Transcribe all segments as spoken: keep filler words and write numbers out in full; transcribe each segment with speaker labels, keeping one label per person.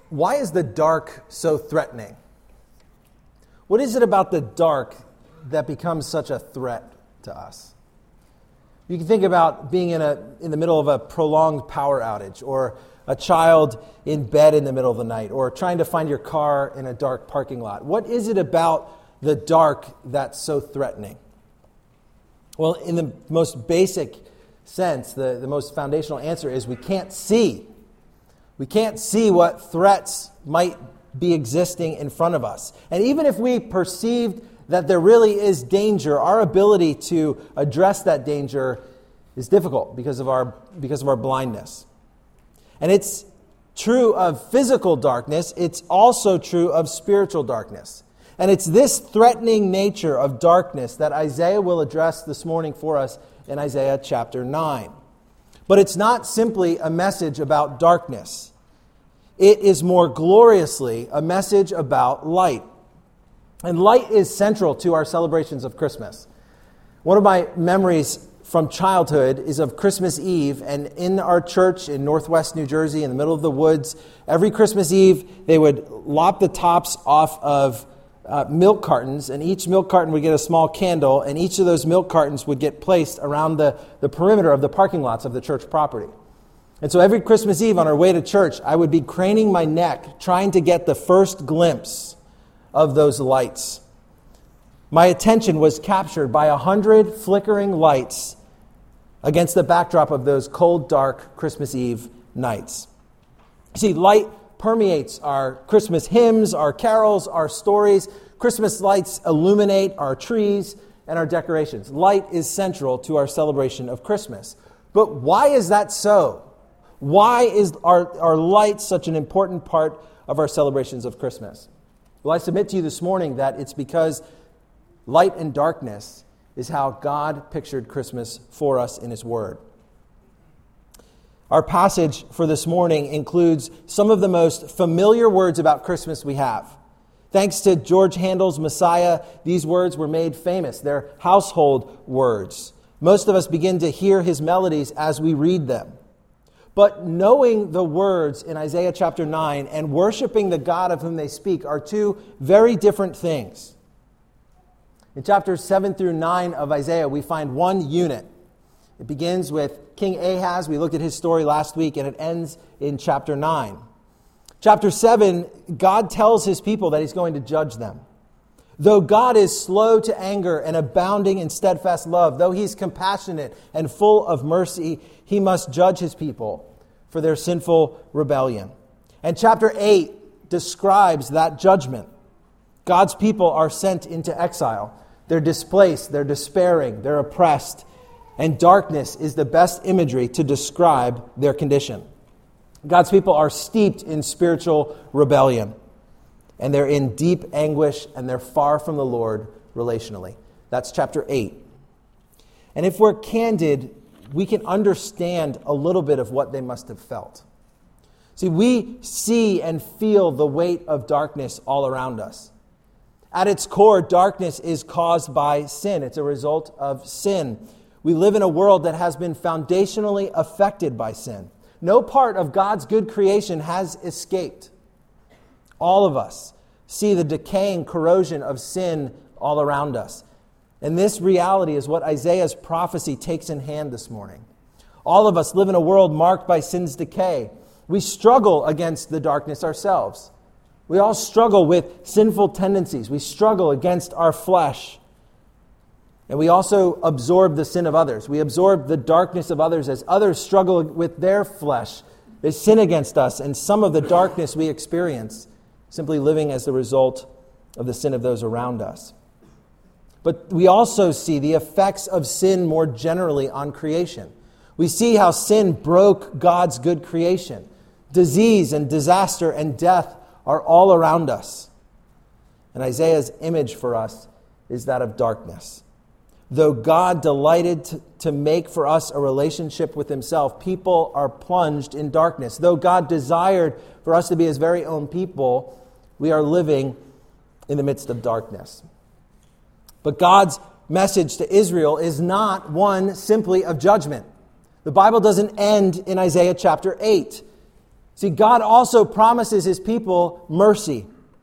Speaker 1: Why is the dark so threatening? What is it about the dark that becomes such a threat to us? You can think about being in a in the middle of a prolonged power outage, or a child in bed in the middle of the night, or trying to find your car in a dark parking lot. What is it about the dark that's so threatening? Well, in the most basic sense, the, the most foundational answer is we can't see. We can't see what threats might be existing in front of us. And even if we perceived that there really is danger, our ability to address that danger is difficult because of our because of our blindness. And it's true of physical darkness, it's also true of spiritual darkness. And it's this threatening nature of darkness that Isaiah will address this morning for us in Isaiah chapter nine. But it's not simply a message about darkness. It is more gloriously a message about light. And light is central to our celebrations of Christmas. One of my memories from childhood is of Christmas Eve, and in our church in Northwest New Jersey, in the middle of the woods, every Christmas Eve they would lop the tops off of uh, milk cartons, and each milk carton would get a small candle, and each of those milk cartons would get placed around the, the perimeter of the parking lots of the church property. And so every Christmas Eve on our way to church, I would be craning my neck trying to get the first glimpse of those lights. My attention was captured by a hundred flickering lights against the backdrop of those cold, dark Christmas Eve nights. See, light permeates our Christmas hymns, our carols, our stories. Christmas lights illuminate our trees and our decorations. Light is central to our celebration of Christmas. But why is that so? Why is our, our light such an important part of our celebrations of Christmas? Well, I submit to you this morning that it's because light and darkness is how God pictured Christmas for us in His Word. Our passage for this morning includes some of the most familiar words about Christmas we have. Thanks to George Handel's Messiah, these words were made famous. They're household words. Most of us begin to hear His melodies as we read them. But knowing the words in Isaiah chapter nine and worshiping the God of whom they speak are two very different things. In chapters seven through nine of Isaiah, we find one unit. It begins with King Ahaz. We looked at his story last week, and it ends in chapter nine. Chapter seven, God tells His people that He's going to judge them. Though God is slow to anger and abounding in steadfast love, though He's compassionate and full of mercy, He must judge His people for their sinful rebellion. And chapter eight describes that judgment. God's people are sent into exile. They're displaced, they're despairing, they're oppressed, and darkness is the best imagery to describe their condition. God's people are steeped in spiritual rebellion, and they're in deep anguish, and they're far from the Lord relationally. That's chapter eight. And if we're candid, we can understand a little bit of what they must have felt. See, we see and feel the weight of darkness all around us. At its core, darkness is caused by sin. It's a result of sin. We live in a world that has been foundationally affected by sin. No part of God's good creation has escaped. All of us see the decaying corrosion of sin all around us. And this reality is what Isaiah's prophecy takes in hand this morning. All of us live in a world marked by sin's decay. We struggle against the darkness ourselves. We all struggle with sinful tendencies. We struggle against our flesh. And we also absorb the sin of others. We absorb the darkness of others as others struggle with their flesh. They sin against us, and some of the darkness we experience simply living as the result of the sin of those around us. But we also see the effects of sin more generally on creation. We see how sin broke God's good creation. Disease and disaster and death are all around us. And Isaiah's image for us is that of darkness. Though God delighted to, to make for us a relationship with Himself, people are plunged in darkness. Though God desired for us to be His very own people, we are living in the midst of darkness. But God's message to Israel is not one simply of judgment. The Bible doesn't end in Isaiah chapter eight. See, God also promises his people mercy.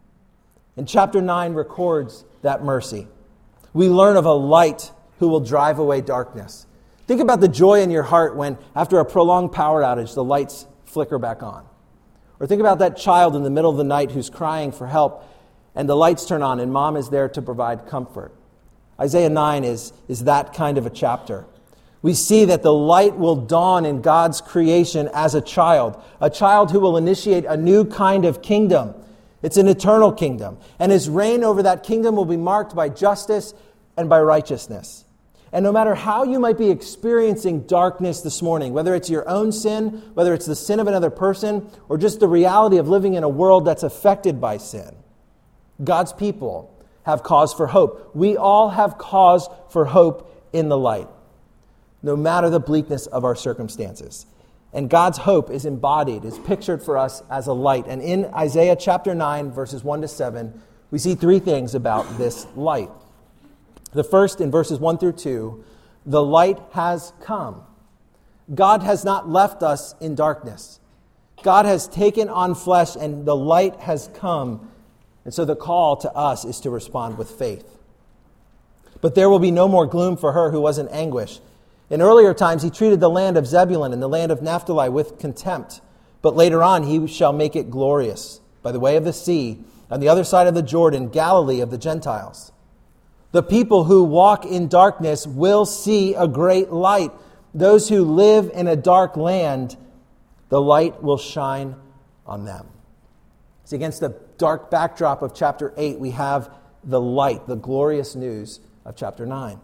Speaker 1: And chapter nine records that mercy. We learn of a light who will drive away darkness. Think about the joy in your heart when, after a prolonged power outage, the lights flicker back on. Or think about that child in the middle of the night who's crying for help, and the lights turn on, and mom is there to provide comfort. Isaiah nine is, is that kind of a chapter. We see that the light will dawn in God's creation as a child, a child who will initiate a new kind of kingdom. It's an eternal kingdom, and his reign over that kingdom will be marked by justice and by righteousness. And no matter how you might be experiencing darkness this morning, whether it's your own sin, whether it's the sin of another person, or just the reality of living in a world that's affected by sin, God's people have cause for hope. We all have cause for hope in the light, no matter the bleakness of our circumstances. And God's hope is embodied, is pictured for us as a light. And in Isaiah chapter nine, verses one to seven, we see three things about this light. The first, in verses one through two, the light has come. God has not left us in darkness. God has taken on flesh, and the light has come. And so the call to us is to respond with faith. But there will be no more gloom for her who was in anguish. In earlier times, he treated the land of Zebulun and the land of Naphtali with contempt. But later on, he shall make it glorious by the way of the sea, on the other side of the Jordan, Galilee of the Gentiles. The people who walk in darkness will see a great light. Those who live in a dark land, the light will shine on them. See, against the dark backdrop of chapter eight, we have the light, the glorious news of chapter nine.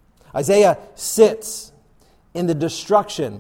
Speaker 1: Isaiah sits in the destruction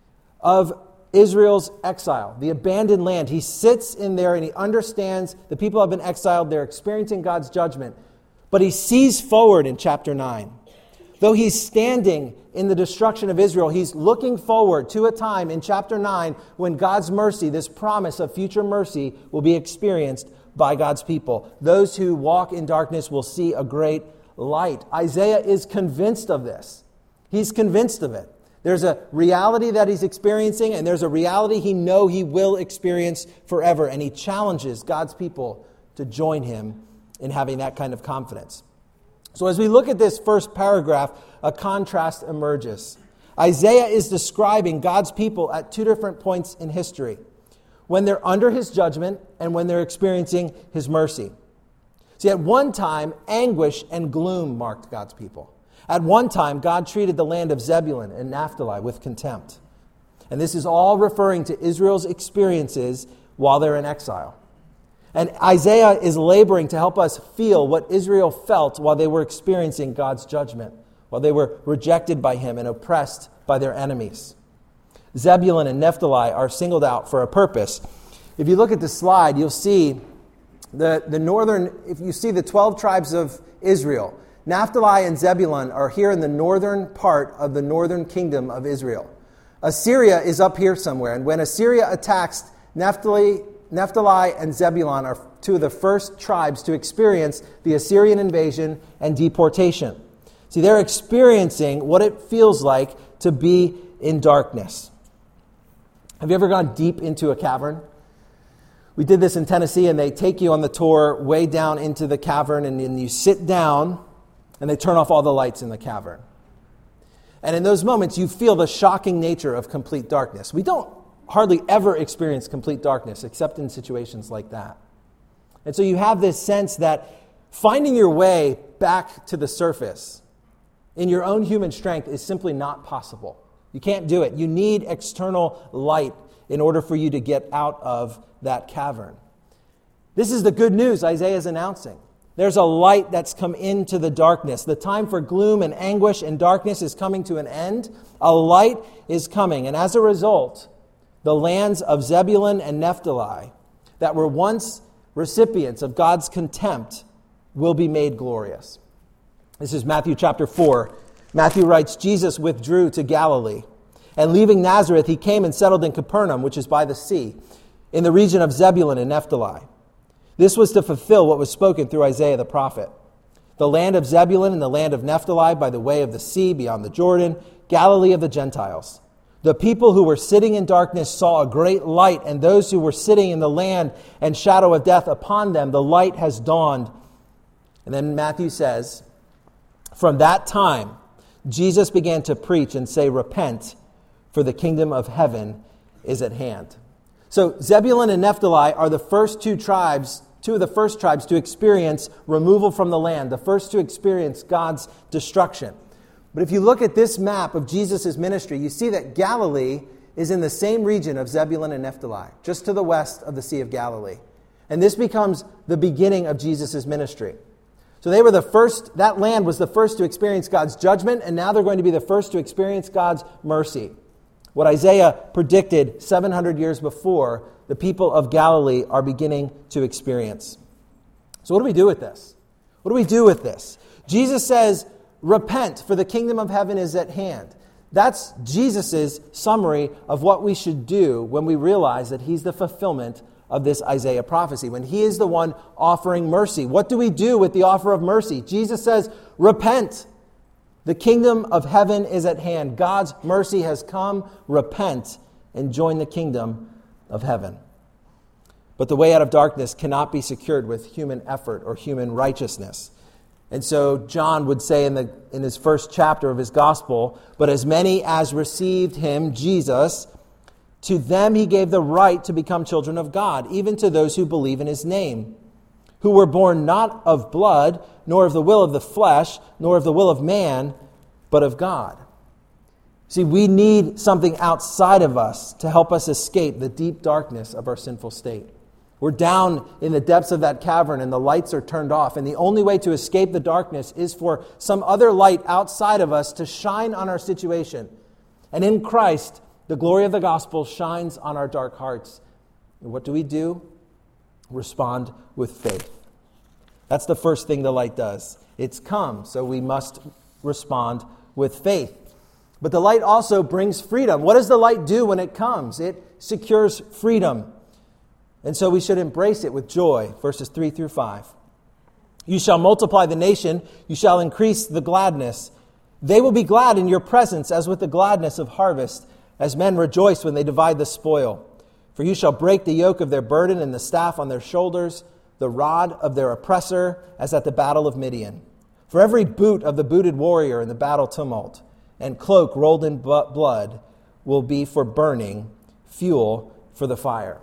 Speaker 1: of Israel's exile, the abandoned land. He sits in there and he understands the people have been exiled. They're experiencing God's judgment. But he sees forward in chapter nine. Though he's standing in the destruction of Israel, he's looking forward to a time in chapter nine when God's mercy, this promise of future mercy, will be experienced by God's people. Those who walk in darkness will see a great light. Isaiah is convinced of this. He's convinced of it. There's a reality that he's experiencing, and there's a reality he knows he will experience forever. And he challenges God's people to join him in having that kind of confidence. So as we look at this first paragraph, a contrast emerges. Isaiah is describing God's people at two different points in history, when they're under his judgment and when they're experiencing his mercy. See, at one time, anguish and gloom marked God's people. At one time, God treated the land of Zebulun and Naphtali with contempt. And this is all referring to Israel's experiences while they're in exile. And Isaiah is laboring to help us feel what Israel felt while they were experiencing God's judgment, while they were rejected by him and oppressed by their enemies. Zebulun and Naphtali are singled out for a purpose. If you look at the slide, you'll see the, the northern, if you see the twelve tribes of Israel, Naphtali and Zebulun are here in the northern part of the northern kingdom of Israel. Assyria is up here somewhere, and when Assyria attacks, Naphtali Naphtali and Zebulun are two of the first tribes to experience the Assyrian invasion and deportation. See, they're experiencing what it feels like to be in darkness. Have you ever gone deep into a cavern? We did this in Tennessee, and they take you on the tour way down into the cavern, and then you sit down, and they turn off all the lights in the cavern. And in those moments, you feel the shocking nature of complete darkness. We don't hardly ever experience complete darkness except in situations like that. And so you have this sense that finding your way back to the surface in your own human strength is simply not possible. You can't do it. You need external light in order for you to get out of that cavern. This is the good news Isaiah is announcing. There's a light that's come into the darkness. The time for gloom and anguish and darkness is coming to an end. A light is coming. And as a result, the lands of Zebulun and Naphtali that were once recipients of God's contempt will be made glorious. This is Matthew chapter four. Matthew writes, Jesus withdrew to Galilee, and leaving Nazareth, he came and settled in Capernaum, which is by the sea, in the region of Zebulun and Naphtali. This was to fulfill what was spoken through Isaiah the prophet. The land of Zebulun and the land of Naphtali by the way of the sea beyond the Jordan, Galilee of the Gentiles. The people who were sitting in darkness saw a great light, and those who were sitting in the land and shadow of death, upon them the light has dawned. And then Matthew says, from that time, Jesus began to preach and say, repent, for the kingdom of heaven is at hand. So Zebulun and Naphtali are the first two tribes, two of the first tribes to experience removal from the land, the first to experience God's destruction. But if you look at this map of Jesus' ministry, you see that Galilee is in the same region of Zebulun and Naphtali, just to the west of the Sea of Galilee. And this becomes the beginning of Jesus' ministry. So they were the first, that land was the first to experience God's judgment, and now they're going to be the first to experience God's mercy. What Isaiah predicted seven hundred years before, the people of Galilee are beginning to experience. So what do we do with this? What do we do with this? Jesus says, repent, for the kingdom of heaven is at hand. That's Jesus' summary of what we should do when we realize that he's the fulfillment of this Isaiah prophecy, when he is the one offering mercy. What do we do with the offer of mercy? Jesus says, repent. The kingdom of heaven is at hand. God's mercy has come. Repent and join the kingdom of heaven. But the way out of darkness cannot be secured with human effort or human righteousness. And so John would say in the in his first chapter of his gospel, but as many as received him, Jesus, to them he gave the right to become children of God, even to those who believe in his name, who were born not of blood, nor of the will of the flesh, nor of the will of man, but of God. See, we need something outside of us to help us escape the deep darkness of our sinful state. We're down in the depths of that cavern and the lights are turned off. And the only way to escape the darkness is for some other light outside of us to shine on our situation. And in Christ, the glory of the gospel shines on our dark hearts. And what do we do? Respond with faith. That's the first thing the light does. It's come, so we must respond with faith. But the light also brings freedom. What does the light do when it comes? It secures freedom. And so we should embrace it with joy. Verses three through five. You shall multiply the nation. You shall increase the gladness. They will be glad in your presence as with the gladness of harvest, as men rejoice when they divide the spoil. For you shall break the yoke of their burden and the staff on their shoulders, the rod of their oppressor, as at the battle of Midian. For every boot of the booted warrior in the battle tumult, and cloak rolled in blood, will be for burning, fuel for the fire.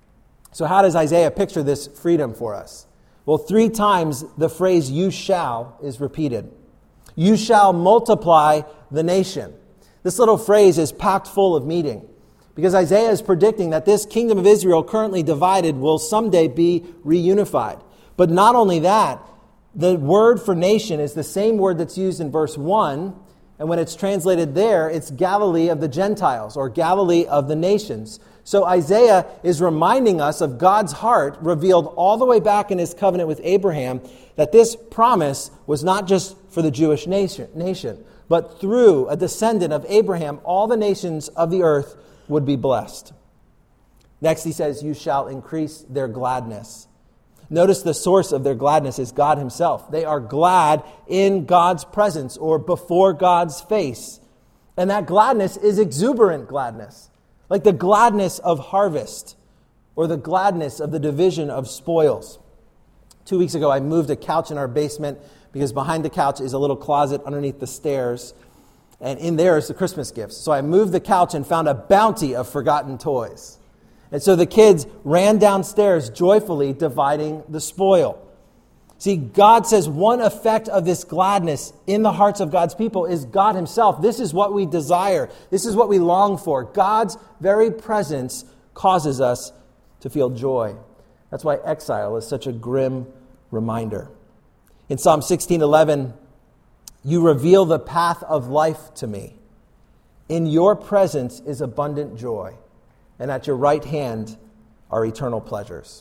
Speaker 1: So how does Isaiah picture this freedom for us? Well, three times the phrase "you shall" is repeated. You shall multiply the nation. This little phrase is packed full of meaning, because Isaiah is predicting that this kingdom of Israel, currently divided, will someday be reunified. But not only that, the word for nation is the same word that's used in verse one, and when it's translated there, it's Galilee of the Gentiles, or Galilee of the nations. So Isaiah is reminding us of God's heart, revealed all the way back in his covenant with Abraham, that this promise was not just for the Jewish nation, nation, but through a descendant of Abraham, all the nations of the earth would be blessed. Next, he says, you shall increase their gladness. Notice the source of their gladness is God himself. They are glad in God's presence or before God's face. And that gladness is exuberant gladness, like the gladness of harvest or the gladness of the division of spoils. Two weeks ago, I moved a couch in our basement because behind the couch is a little closet underneath the stairs. And in there is the Christmas gifts. So I moved the couch and found a bounty of forgotten toys. And so the kids ran downstairs joyfully dividing the spoil. See, God says one effect of this gladness in the hearts of God's people is God himself. This is what we desire. This is what we long for. God's very presence causes us to feel joy. That's why exile is such a grim reminder. In Psalm sixteen eleven, you reveal the path of life to me. In your presence is abundant joy, and at your right hand are eternal pleasures.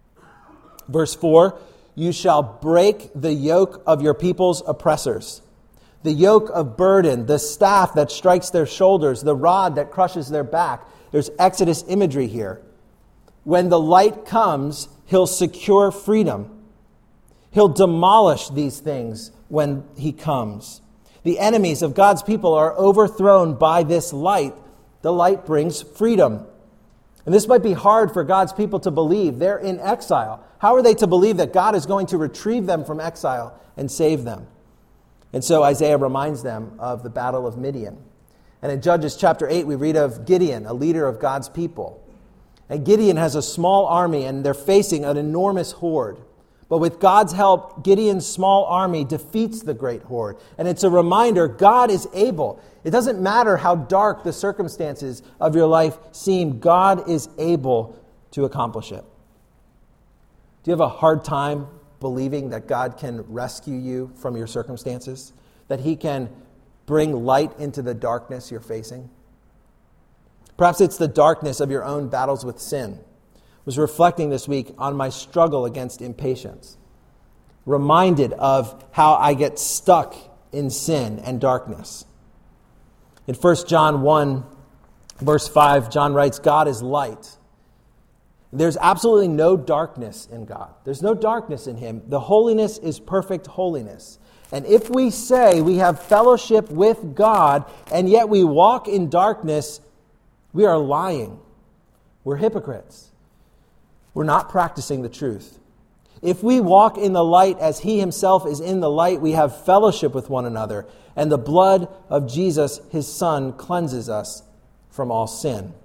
Speaker 1: Verse four, you shall break the yoke of your people's oppressors. The yoke of burden, the staff that strikes their shoulders, the rod that crushes their back. There's Exodus imagery here. When the light comes, he'll secure freedom. He'll demolish these things when he comes. The enemies of God's people are overthrown by this light, The light brings freedom. And this might be hard for God's people to believe. They're in exile. How are they to believe that God is going to retrieve them from exile and save them? And so Isaiah reminds them of the battle of Midian. And in Judges chapter eight, we read of Gideon, a leader of God's people. And Gideon has a small army, and they're facing an enormous horde. But with God's help, Gideon's small army defeats the great horde. And it's a reminder, God is able. It doesn't matter how dark the circumstances of your life seem, God is able to accomplish it. Do you have a hard time believing that God can rescue you from your circumstances? That He can bring light into the darkness you're facing? Perhaps it's the darkness of your own battles with sin. I was reflecting this week on my struggle against impatience. Reminded of how I get stuck in sin and darkness. In First John one, verse five, John writes, God is light. There's absolutely no darkness in God. There's no darkness in Him. The holiness is perfect holiness. And if we say we have fellowship with God, and yet we walk in darkness, we are lying. We're hypocrites. We're not practicing the truth. If we walk in the light as He Himself is in the light, we have fellowship with one another, and the blood of Jesus, His Son, cleanses us from all sin.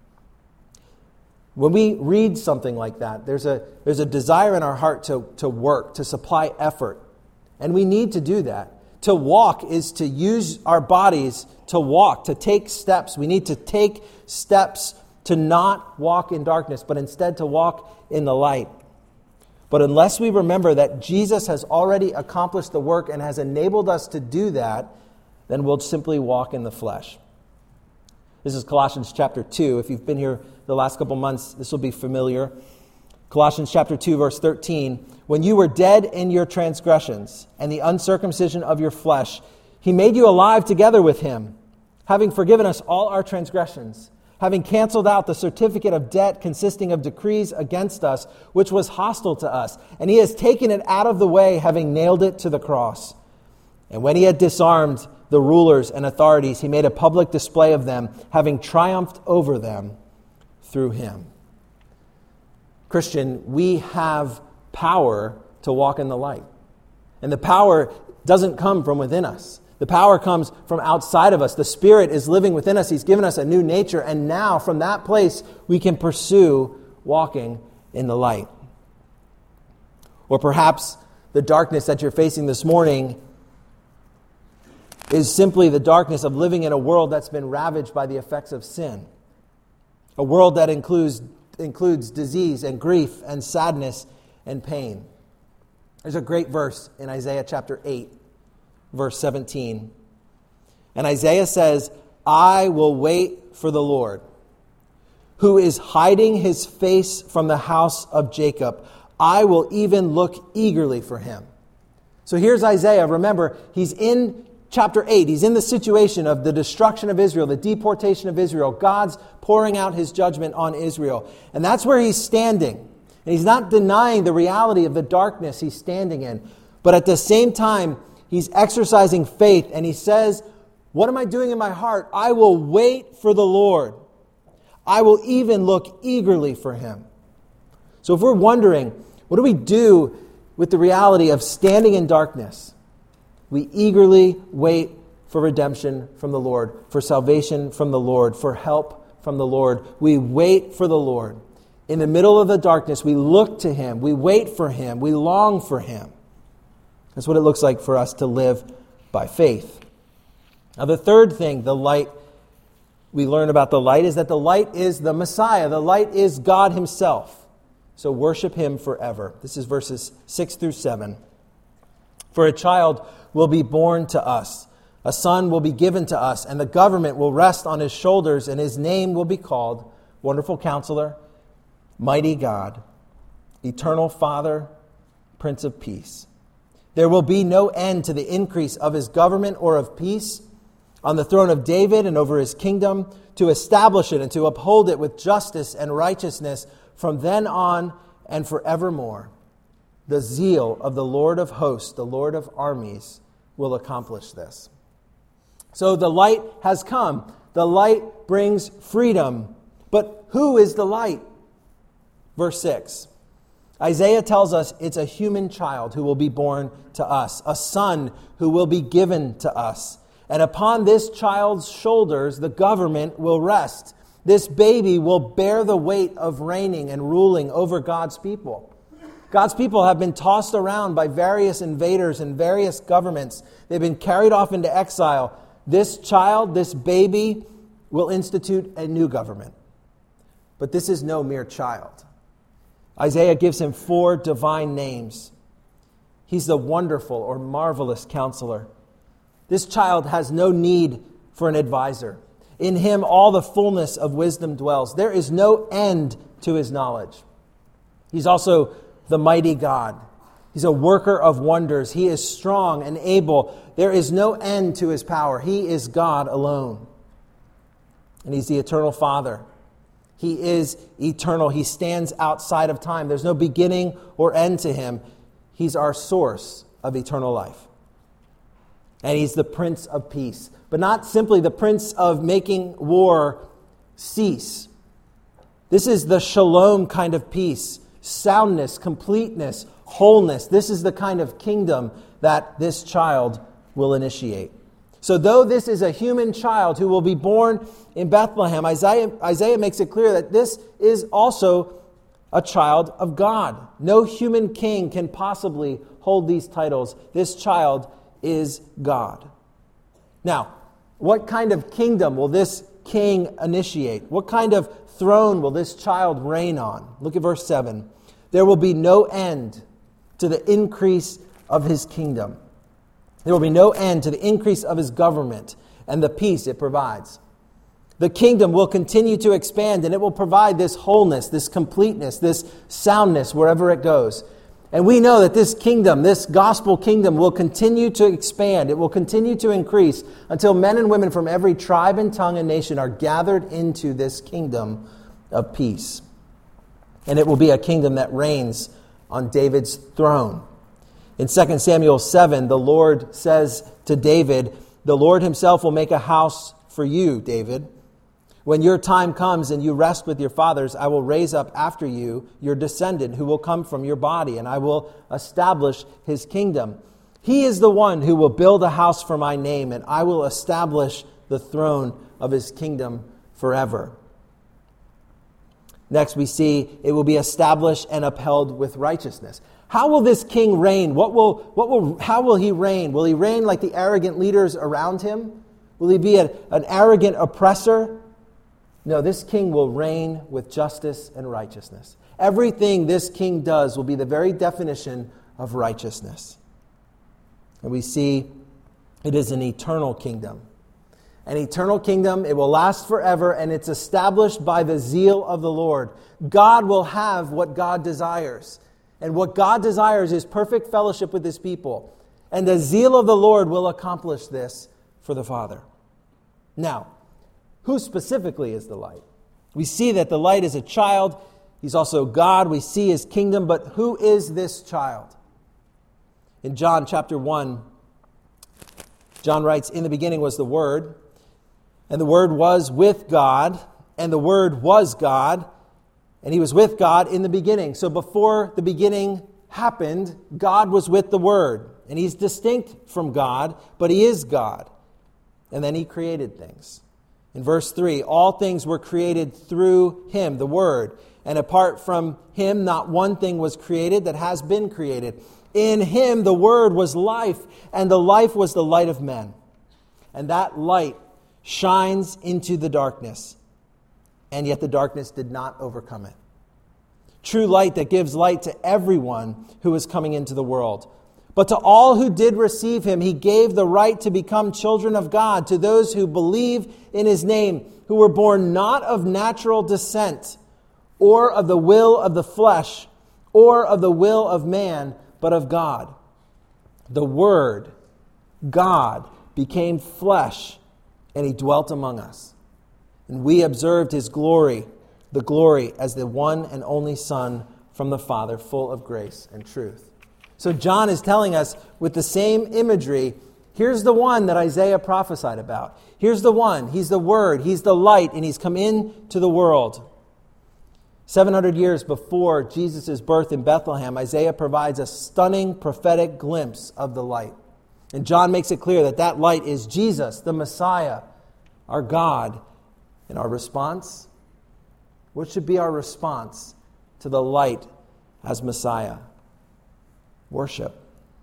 Speaker 1: When we read something like that, there's a, there's a desire in our heart to, to work, to supply effort. And we need to do that. To walk is to use our bodies to walk, to take steps. We need to take steps to not walk in darkness, but instead to walk in the light. But unless we remember that Jesus has already accomplished the work and has enabled us to do that, then we'll simply walk in the flesh. This is Colossians chapter two. If you've been here the last couple months, this will be familiar. Colossians chapter two, verse thirteen. When you were dead in your transgressions and the uncircumcision of your flesh, He made you alive together with Him, having forgiven us all our transgressions, having canceled out the certificate of debt consisting of decrees against us, which was hostile to us. And He has taken it out of the way, having nailed it to the cross. And when He had disarmed the rulers and authorities, He made a public display of them, having triumphed over them through Him. Christian, we have power to walk in the light. And the power doesn't come from within us. The power comes from outside of us. The Spirit is living within us. He's given us a new nature. And now from that place, we can pursue walking in the light. Or perhaps the darkness that you're facing this morning is simply the darkness of living in a world that's been ravaged by the effects of sin. A world that includes, includes disease and grief and sadness and pain. There's a great verse in Isaiah chapter eight, verse seventeen. And Isaiah says, I will wait for the Lord, who is hiding His face from the house of Jacob. I will even look eagerly for Him. So here's Isaiah. Remember, he's in chapter eight. He's in the situation of the destruction of Israel, the deportation of Israel. God's pouring out His judgment on Israel. And that's where he's standing. And he's not denying the reality of the darkness he's standing in. But at the same time, he's exercising faith. And he says, what am I doing in my heart? I will wait for the Lord. I will even look eagerly for Him. So if we're wondering, what do we do with the reality of standing in darkness? We eagerly wait for redemption from the Lord, for salvation from the Lord, for help from the Lord. We wait for the Lord. In the middle of the darkness, we look to Him. We wait for Him. We long for Him. That's what it looks like for us to live by faith. Now, the third thing, the light, we learn about the light, is that the light is the Messiah. The light is God Himself. So worship Him forever. This is verses six through seven. For a child will be born to us. A son will be given to us, and the government will rest on His shoulders, and His name will be called Wonderful Counselor, Mighty God, Eternal Father, Prince of Peace. There will be no end to the increase of His government or of peace on the throne of David and over His kingdom, to establish it and to uphold it with justice and righteousness from then on and forevermore. The zeal of the Lord of hosts, the Lord of armies, will accomplish this. So the light has come. The light brings freedom. But who is the light? Verse six. Isaiah tells us it's a human child who will be born to us, a son who will be given to us. And upon this child's shoulders, the government will rest. This baby will bear the weight of reigning and ruling over God's people. God's people have been tossed around by various invaders and various governments. They've been carried off into exile. This child, this baby, will institute a new government. But this is no mere child. Isaiah gives him four divine names. He's the wonderful or marvelous counselor. This child has no need for an advisor. In him all the fullness of wisdom dwells. There is no end to his knowledge. He's also the mighty God. He's a worker of wonders. He is strong and able. There is no end to his power. He is God alone. And he's the eternal Father. He is eternal. He stands outside of time. There's no beginning or end to him. He's our source of eternal life. And he's the Prince of Peace. But not simply the Prince of making war cease. This is the shalom kind of peace. Soundness, completeness, wholeness. This is the kind of kingdom that this child will initiate. So though this is a human child who will be born in Bethlehem, Isaiah, Isaiah makes it clear that this is also a child of God. No human king can possibly hold these titles. This child is God. Now, what kind of kingdom will this king initiate? What kind of throne will this child reign on? Look at verse seven. There will be no end to the increase of his kingdom. There will be no end to the increase of his government and the peace it provides. The kingdom will continue to expand, and it will provide this wholeness, this completeness, this soundness wherever it goes. And we know that this kingdom, this gospel kingdom, will continue to expand. It will continue to increase until men and women from every tribe and tongue and nation are gathered into this kingdom of peace. And it will be a kingdom that reigns on David's throne. In Second Samuel seven, the Lord says to David, "The Lord himself will make a house for you, David. When your time comes and you rest with your fathers, I will raise up after you your descendant who will come from your body, and I will establish his kingdom. He is the one who will build a house for my name, and I will establish the throne of his kingdom forever." Next, we see it will be established and upheld with righteousness. How will this king reign? What will, what will, how will he reign? Will he reign like the arrogant leaders around him? Will he be a, an arrogant oppressor? No, this king will reign with justice and righteousness. Everything this king does will be the very definition of righteousness. And we see it is an eternal kingdom. An eternal kingdom, it will last forever, and it's established by the zeal of the Lord. God will have what God desires. And what God desires is perfect fellowship with his people. And the zeal of the Lord will accomplish this for the Father. Now, who specifically is the light? We see that the light is a child. He's also God. We see his kingdom. But who is this child? In John chapter one, John writes, "In the beginning was the Word, and the Word was with God, and the Word was God, and he was with God in the beginning." So before the beginning happened, God was with the Word. And he's distinct from God, but he is God. And then he created things. In verse three, all things were created through him, the Word. And apart from him, not one thing was created that has been created. In him, the Word was life, and the life was the light of men. And that light shines into the darkness, and yet the darkness did not overcome it. True light that gives light to everyone who is coming into the world. But to all who did receive him, he gave the right to become children of God, to those who believe in his name, who were born not of natural descent, or of the will of the flesh, or of the will of man, but of God. The Word, God, became flesh, and he dwelt among us. And we observed his glory, the glory as the one and only Son from the Father, full of grace and truth. So John is telling us with the same imagery Here's the one that Isaiah prophesied about. Here's the one. He's the Word. He's the light, and he's come into the world. seven hundred years before Jesus' birth in Bethlehem, Isaiah provides a stunning prophetic glimpse of the light. And John makes it clear that that light is Jesus, the Messiah, our God. And our response? What should be our response to the light as Messiah? Worship.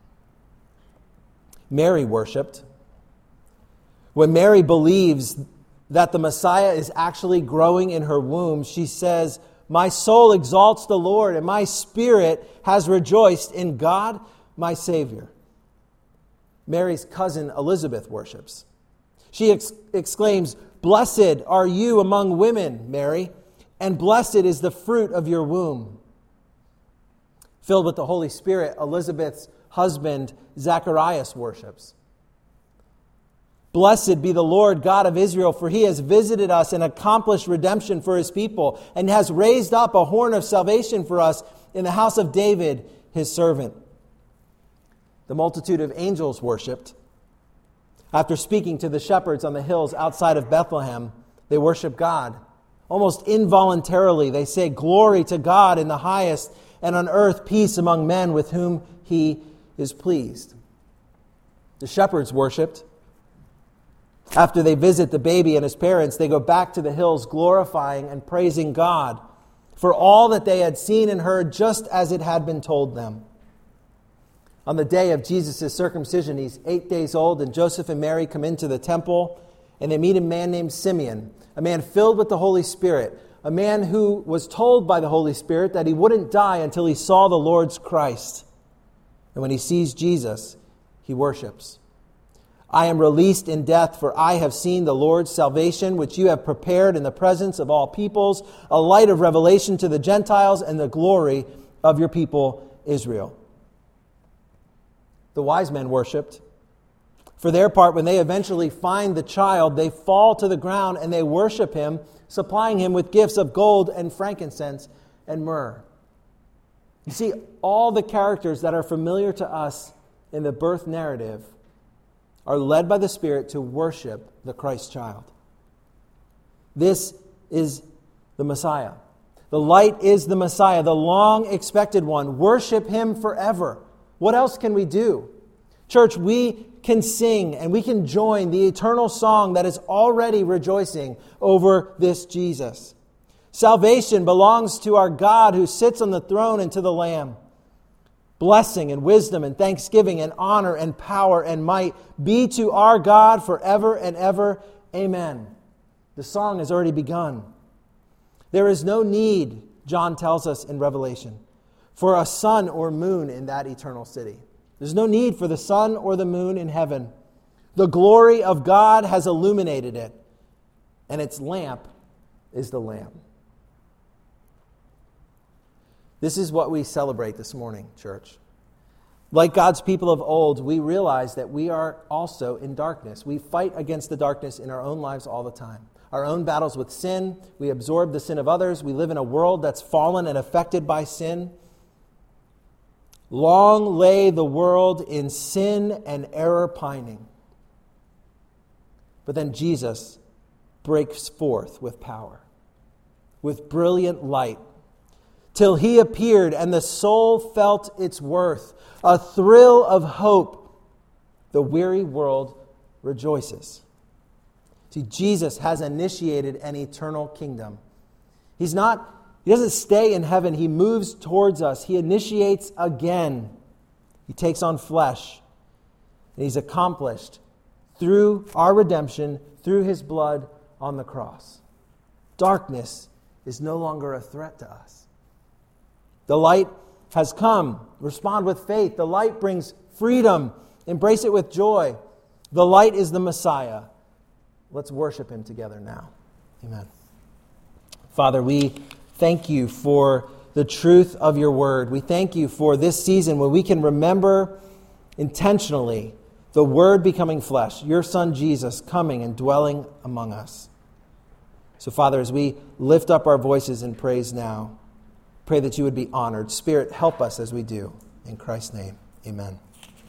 Speaker 1: Mary worshipped. When Mary believes that the Messiah is actually growing in her womb, she says, "My soul exalts the Lord, and my spirit has rejoiced in God, my Savior." Mary's cousin Elizabeth worships. She ex- exclaims, "Blessed are you among women, Mary, and blessed is the fruit of your womb." Filled with the Holy Spirit, Elizabeth's husband Zacharias worships. "Blessed be the Lord God of Israel, for he has visited us and accomplished redemption for his people, and has raised up a horn of salvation for us in the house of David, his servant." The multitude of angels worshipped. After speaking to the shepherds on the hills outside of Bethlehem, they worship God. Almost involuntarily, they say, "Glory to God in the highest, and on earth peace among men with whom he is pleased." The shepherds worshipped. After they visit the baby and his parents, they go back to the hills glorifying and praising God for all that they had seen and heard, just as it had been told them. On the day of Jesus' circumcision, he's eight days old, and Joseph and Mary come into the temple, and they meet a man named Simeon, a man filled with the Holy Spirit, a man who was told by the Holy Spirit that he wouldn't die until he saw the Lord's Christ. And when he sees Jesus, he worships. "I am released in death, for I have seen the Lord's salvation, which you have prepared in the presence of all peoples, a light of revelation to the Gentiles and the glory of your people Israel." The wise men worshipped. For their part, when they eventually find the child, they fall to the ground and they worship him, supplying him with gifts of gold and frankincense and myrrh. You see, all the characters that are familiar to us in the birth narrative are led by the Spirit to worship the Christ child. This is the Messiah. The light is the Messiah, the long-expected one. Worship him forever. What else can we do? Church, we can sing and we can join the eternal song that is already rejoicing over this Jesus. Salvation belongs to our God who sits on the throne and to the Lamb. Blessing and wisdom and thanksgiving and honor and power and might be to our God forever and ever. Amen. The song has already begun. There is no need, John tells us in Revelation, for a sun or moon in that eternal city. There's no need for the sun or the moon in heaven. The glory of God has illuminated it, and its lamp is the Lamb. This is what we celebrate this morning, church. Like God's people of old, we realize that we are also in darkness. We fight against the darkness in our own lives all the time. Our own battles with sin. We absorb the sin of others. We live in a world that's fallen and affected by sin. Long lay the world in sin and error pining. But then Jesus breaks forth with power, with brilliant light, till he appeared and the soul felt its worth, a thrill of hope. The weary world rejoices. See, Jesus has initiated an eternal kingdom. He's not He doesn't stay in heaven. He moves towards us. He initiates again. He takes on flesh. And he's accomplished through our redemption, through his blood on the cross. Darkness is no longer a threat to us. The light has come. Respond with faith. The light brings freedom. Embrace it with joy. The light is the Messiah. Let's worship him together now. Amen. Father, we thank you for the truth of your word. We thank you for this season where we can remember intentionally the word becoming flesh, your son Jesus coming and dwelling among us. So, Father, as we lift up our voices in praise now, pray that you would be honored. Spirit, help us as we do. In Christ's name, amen.